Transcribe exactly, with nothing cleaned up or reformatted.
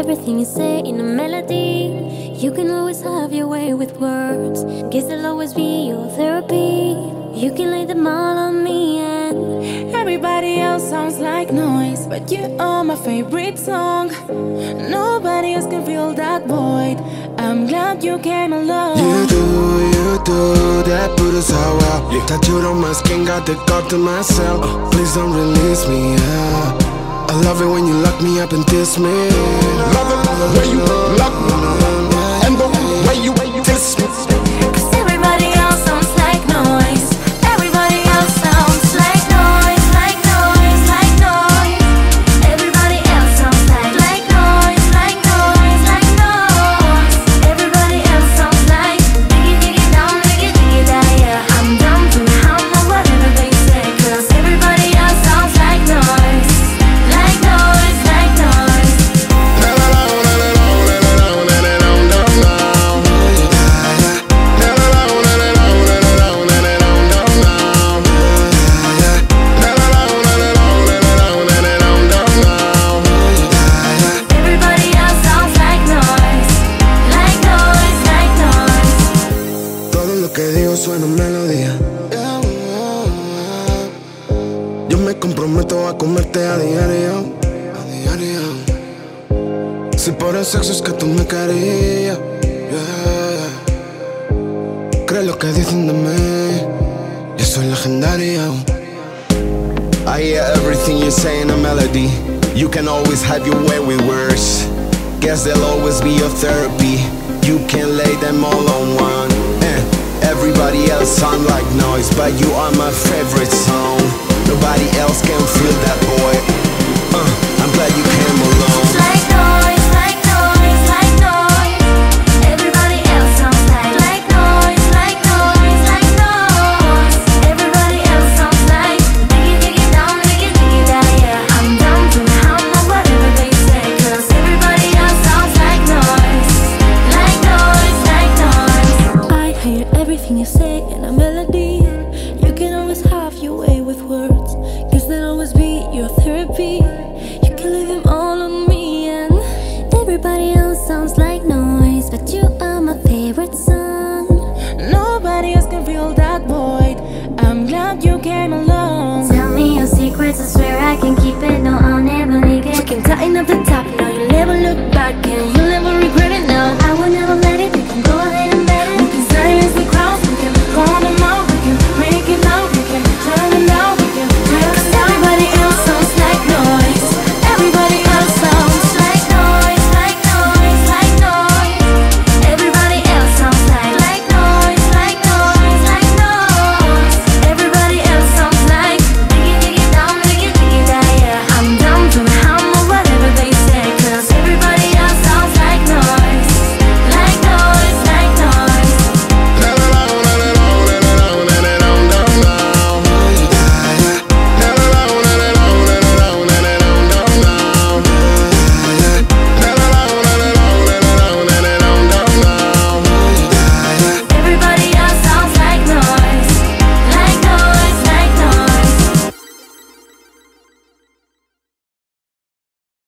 everything you say in a melody. You can always have your way with words. Guess I'll always be your therapy. You can lay them all on me and everybody else sounds like noise, but you are my favorite song. Nobody else can fill that void. I'm glad you came along. You do, you do, that put us all out. Yeah. Tattooed on my skin, got the God to myself. uh, Please don't release me, yeah. I love it when you lock me up and diss me. Love it when you lock me and the way you diss me. Cause everybody else sounds like noise. Everybody else sounds like noise, like noise, like noise. Everybody else sounds like like noise, like noise, like noise. Everybody else sounds like diggy diggy down, diggy diggy down. Yeah, I'm down to hum or whatever they say. Cause everybody else sounds like noise. Suena melodía. Yo me comprometo a comerte a diario, a diario. Si por el sexo es que tú me querías, yeah. Cree lo que dicen de mí, yo soy legendario. I hear everything you say in a melody. You can always have your way with words. Guess they'll always be your therapy. You can lay them all on one. eh. Everybody else sound like noise, but you are my favorite song. Nobody else can feel that boy. uh, I'm glad you came along. Like noise, like noise, like noise. Everybody else sounds like like noise, like noise, like noise. Everybody else sounds like diggy diggy down, diggy diggy down. Yeah, I'm down to hum or whatever they say. Cause everybody else sounds like noise, like noise, like noise. I hear everything you say